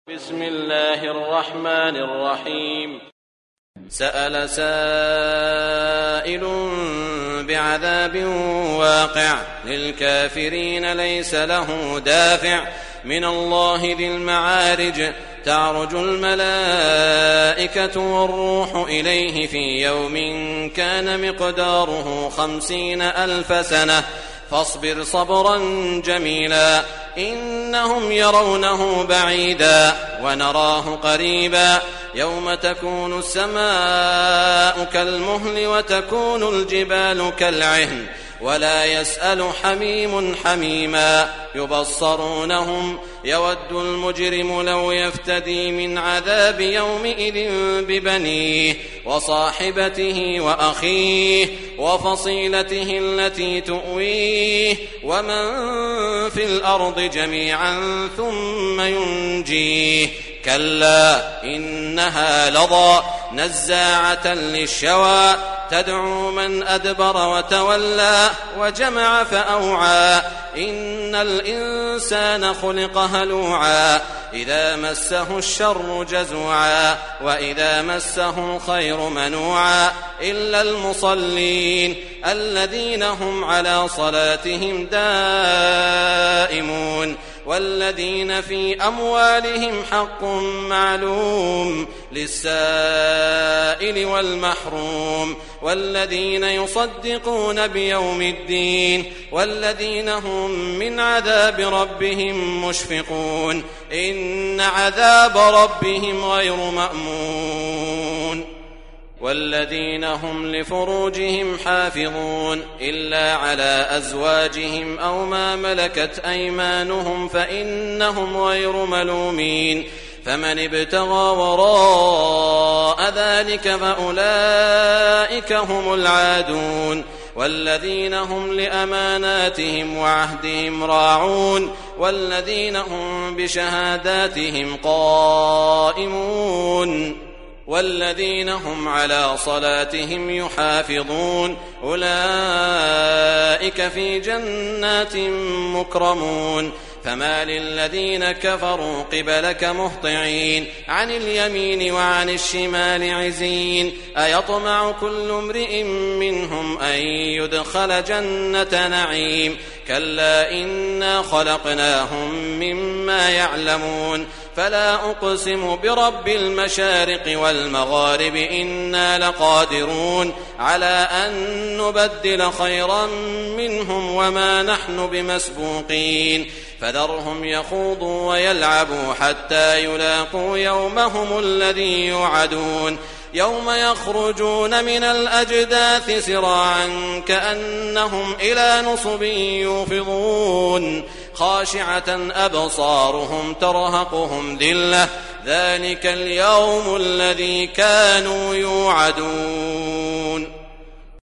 بسم الله الرحمن الرحيم. سأل سائل بعذاب واقع للكافرين ليس له دافع من الله ذي المعارج تعرج الملائكة والروح إليه في يوم كان مقداره 50,000 سنة فاصبر صبرا جميلا إنهم يرونه بعيدا ونراه قريبا يوم تكون السماء كالمهل وتكون الجبال كالعهن ولا يسأل حميم حميما يبصرونهم يود المجرم لو يفتدي من عذاب يومئذ ببنيه وصاحبته وأخيه وفصيلته التي تؤويه ومن في الأرض جميعا ثم ينجيه كلا إنها لظى نزاعة للشوى تدعو من أدبر وتولى وجمع فأوعى إن الإنسان خلق هلوعا إذا مسه الشر جزوعا وإذا مسه الخير منوعا إلا المصلين الذين هم على صلاتهم دائمون والذين في أموالهم حق معلوم للسائل والمحروم والذين يصدقون بيوم الدين والذين هم من عذاب ربهم مشفقون إن عذاب ربهم غير مأمون والذين هم لفروجهم حافظون إلا على أزواجهم أو ما ملكت أيمانهم فإنهم غير ملومين فمن ابتغى وراء ذلك فأولئك هم العادون والذين هم لأماناتهم وعهدهم راعون والذين هم بشهاداتهم قائمون والذين هم على صلاتهم يحافظون أولئك في جنات مكرمون فما للذين كفروا قبلك مهطعين عن اليمين وعن الشمال عزين أيطمع كل امرئ منهم أن يدخل جنة نعيم كلا إنا خلقناهم مما يعلمون فلا أقسم برب المشارق والمغارب إنا لقادرون على أن نبدل خيرا منهم وما نحن بمسبوقين فذرهم يخوضوا ويلعبوا حتى يلاقوا يومهم الذي يوعدون يوم يخرجون من الأجداث سراعا كأنهم إلى نصب يوفضون خاشعة أبصارهم ترهقهم ذلة ذلك اليوم الذي كانوا يوعدون.